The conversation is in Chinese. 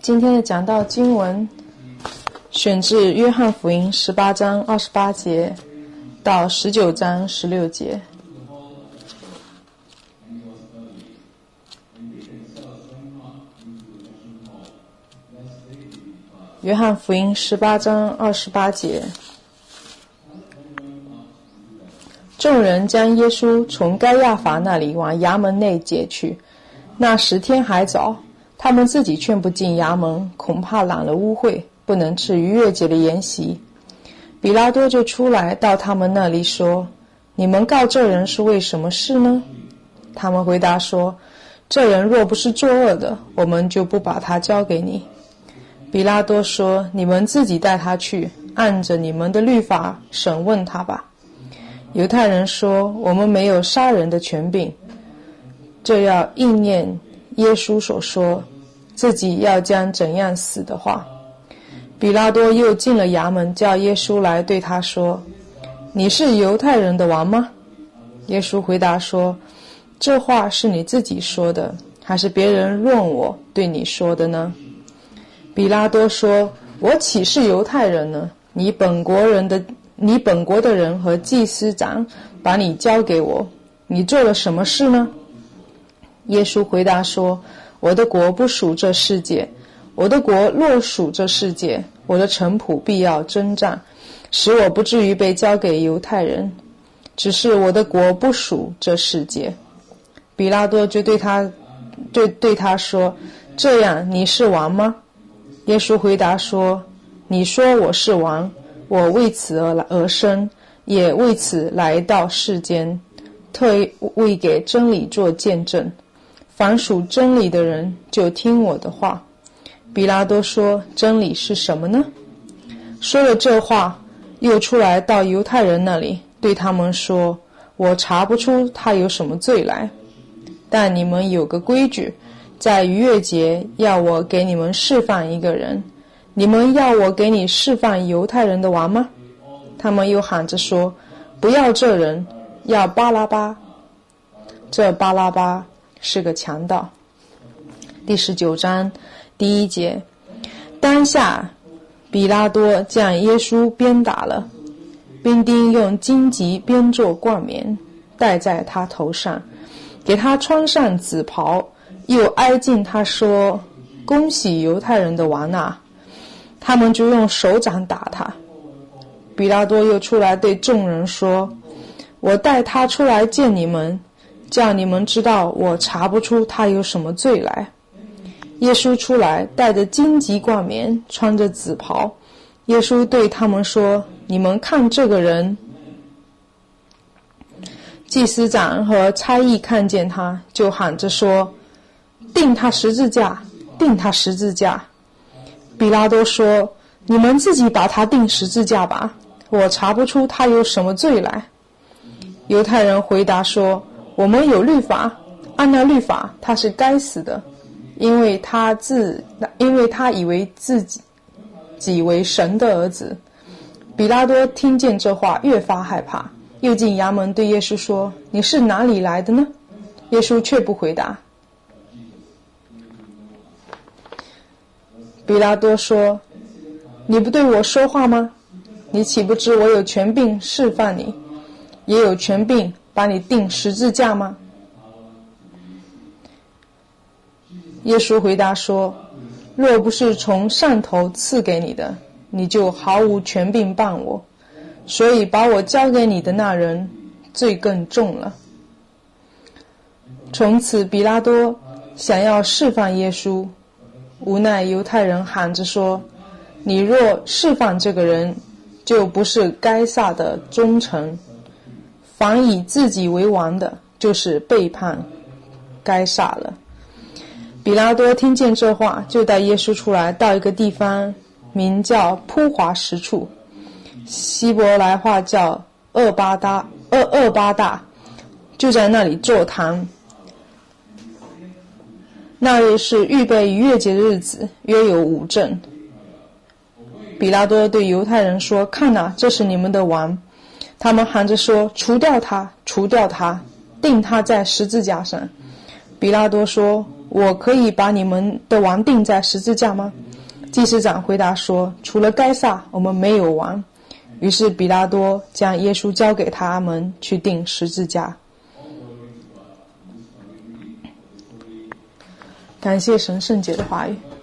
今天的讲道经文选自约翰福音18章28节到19章16节。约翰福音18章28节，众人将耶稣从该亚法那里往衙门内接去。那时天还早，他们自己劝不进衙门，恐怕染了污秽，不能吃逾越节的筵席。比拉多就出来到他们那里说：你们告这人是为什么事呢？他们回答说：这人若不是作恶的，我们就不把他交给你。比拉多说：你们自己带他去，按着你们的律法审问他吧。犹太人说：我们没有杀人的权柄。这要应验耶稣所说自己要将怎样死的话。比拉多又进了衙门，叫耶稣来，对他说：你是犹太人的王吗？耶稣回答说：这话是你自己说的，还是别人论我对你说的呢？比拉多说：我岂是犹太人呢？你本国的人和祭司长把你交给我，你做了什么事呢？耶稣回答说：我的国不属这世界，我的国若属这世界，我的臣仆必要征战，使我不至于被交给犹太人。只是我的国不属这世界。比拉多就对他说：这样你是王吗？耶稣回答说：你说我是王，我为此而生，也为此来到世间，特为给真理做见证。凡属真理的人就听我的话。比拉多说：真理是什么呢？说了这话，又出来到犹太人那里，对他们说：我查不出他有什么罪来，但你们有个规矩，在逾越节要我给你们释放一个人，你们要我给你释放犹太人的王吗？他们又喊着说：不要这人，要巴拉巴。这巴拉巴是个强盗。第19章第1节，当下比拉多将耶稣鞭打了，兵丁用荆棘编作冠冕戴在他头上，给他穿上紫袍，又挨近他说：恭喜犹太人的王啊！他们就用手掌打他。比拉多又出来对众人说：我带他出来见你们，叫你们知道我查不出他有什么罪来。耶稣出来，带着荆棘冠冕，穿着紫袍。耶稣对他们说：你们看这个人。祭司长和差役看见他，就喊着说：钉他十字架，钉他十字架。比拉多说：你们自己把他钉十字架吧，我查不出他有什么罪来。犹太人回答说：我们有律法，按那律法他是该死的，因为他以为自己为神的儿子。比拉多听见这话，越发害怕，又进衙门对耶稣说：你是哪里来的呢？耶稣却不回答。比拉多说：你不对我说话吗？你岂不知我有权柄释放你，也有权柄把你钉十字架吗？耶稣回答说：若不是从上头赐给你的，你就毫无权柄办我，所以把我交给你的那人罪更重了。从此比拉多想要释放耶稣，无奈犹太人喊着说：你若释放这个人，就不是该撒的忠臣，凡以自己为王的，就是背叛该撒了。比拉多听见这话，就带耶稣出来，到一个地方名叫铺华石处，希伯来话叫厄巴大，就在那里坐堂。那日是预备逾越节的日子，约有5正。比拉多对犹太人说：看哪，这是你们的王。他们喊着说：除掉他，除掉他，钉他在十字架上。比拉多说： 我可以把你们的王钉在十字架吗？祭司长回答说，除了该撒，我们没有王。于是比拉多将耶稣交给他们去钉十字架。感谢神圣洁的话语。